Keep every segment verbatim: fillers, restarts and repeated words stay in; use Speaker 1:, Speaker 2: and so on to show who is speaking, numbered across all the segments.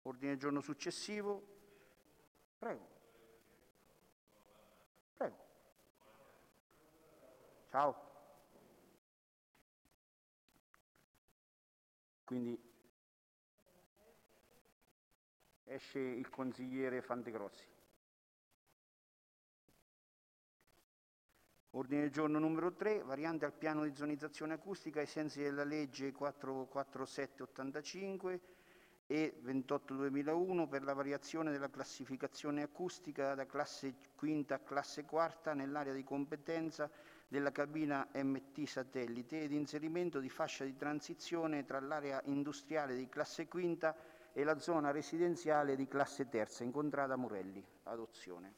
Speaker 1: Ordine del giorno successivo. Prego. Prego. Ciao. Quindi esce il consigliere Fantegrossi. Ordine del giorno numero tre, variante al piano di zonizzazione acustica ai sensi della legge quattrocentoquarantasette ottantacinque e ventotto duemilauno per la variazione della classificazione acustica da classe quinta a classe quarta nell'area di competenza della cabina M T satellite ed inserimento di fascia di transizione tra l'area industriale di classe quinta e la zona residenziale di classe terza, incontrata Morelli. Adozione.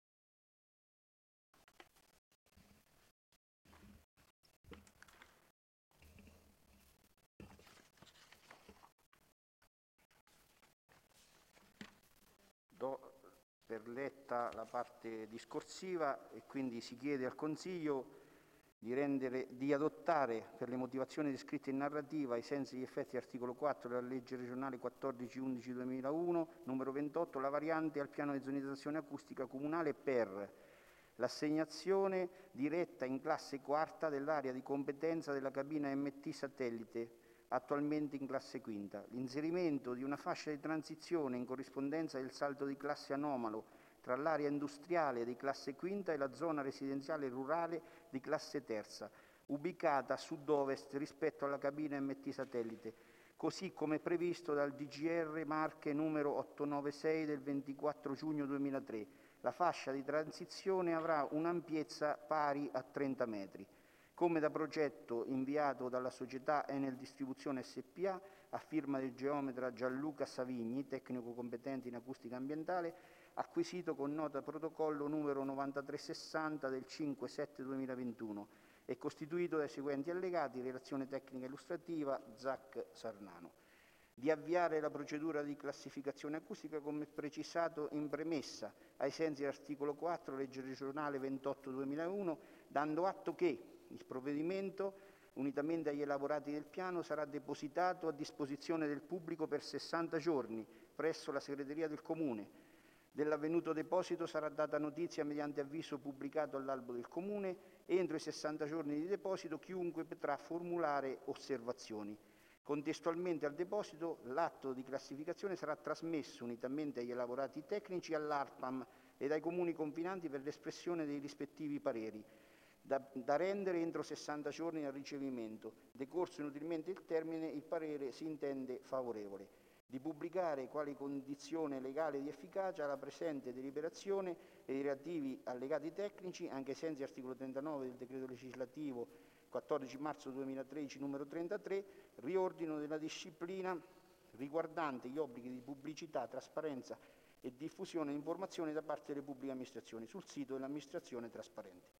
Speaker 1: Do per letta la parte discorsiva e quindi si chiede al Consiglio di, rendere, di adottare per le motivazioni descritte in narrativa ai sensi degli effetti dell'articolo quattro della legge regionale quattordici undici duemilauno numero ventotto la variante al piano di zonizzazione acustica comunale per l'assegnazione diretta in classe quarta dell'area di competenza della cabina M T satellite attualmente in classe quinta, l'inserimento di una fascia di transizione in corrispondenza del salto di classe anomalo tra l'area industriale di classe quinta e la zona residenziale rurale di classe terza, ubicata a sud-ovest rispetto alla cabina M T satellite, così come previsto dal D G R Marche numero ottocentonovantasei del ventiquattro giugno duemilatré. La fascia di transizione avrà un'ampiezza pari a trenta metri. Come da progetto inviato dalla società Enel Distribuzione S P A a firma del geometra Gianluca Savigni, tecnico competente in acustica ambientale, acquisito con nota protocollo numero novantatrecentosessanta del cinque sette duemilaventuno e costituito dai seguenti allegati: relazione tecnica illustrativa, Z A C Sarnano. Di avviare la procedura di classificazione acustica come precisato in premessa, ai sensi dell'articolo quattro, legge regionale ventotto duemilauno, dando atto che il provvedimento, unitamente agli elaborati del piano, sarà depositato a disposizione del pubblico per sessanta giorni presso la segreteria del Comune. Dell'avvenuto deposito sarà data notizia mediante avviso pubblicato all'albo del Comune. Entro i sessanta giorni di deposito chiunque potrà formulare osservazioni. Contestualmente al deposito, l'atto di classificazione sarà trasmesso unitamente agli elaborati tecnici all'ARPAM ed ai comuni confinanti per l'espressione dei rispettivi pareri, da, da rendere entro sessanta giorni dal ricevimento. Decorso inutilmente il termine, il parere si intende favorevole. Di pubblicare quali condizione legale di efficacia la presente deliberazione e i relativi allegati tecnici, anche ai sensi dell'articolo trentanove del decreto legislativo quattordici marzo duemilatredici numero trentatré, riordino della disciplina riguardante gli obblighi di pubblicità, trasparenza e diffusione di informazioni da parte delle pubbliche amministrazioni sul sito dell'amministrazione trasparente.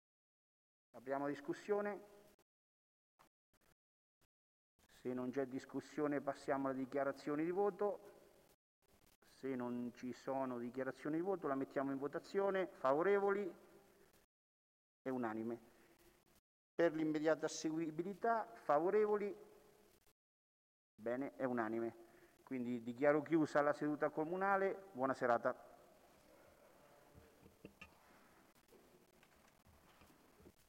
Speaker 1: Apriamo la discussione. Se non c'è discussione passiamo alle dichiarazioni di voto. Se non ci sono dichiarazioni di voto la mettiamo in votazione. Favorevoli? È unanime. Per l'immediata asseguibilità, favorevoli? Bene, è unanime. Quindi dichiaro chiusa la seduta comunale. Buona serata.